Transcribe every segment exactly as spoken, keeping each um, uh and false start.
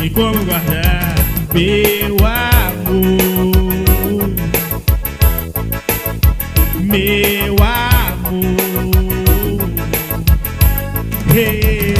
ensine como guardar meu amor, meu amor. Hey.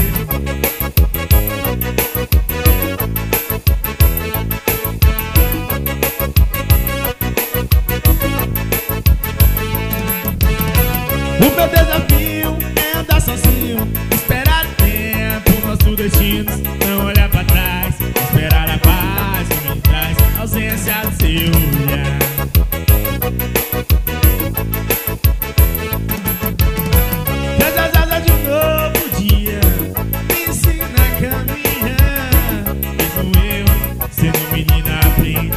O meu desafio é andar sozinho, esperar o tempo, nosso destino, não olhar pra trás, esperar a paz que me traz a ausência do seu olhar. Traz as asas de um novo dia, me ensina a caminhar, mesmo eu sendo menina aprende.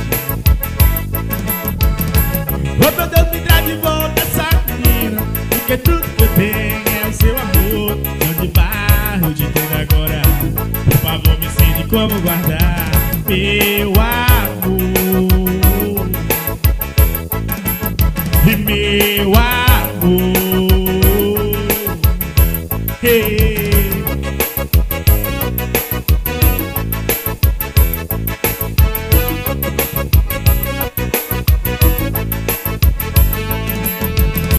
Oh meu Deus, me traz de volta essa menina, porque tudo que eu tenho é o seu amor. Chão de barro, de entendo agora. Por favor, me ensine como guardar meu amor e meu amor.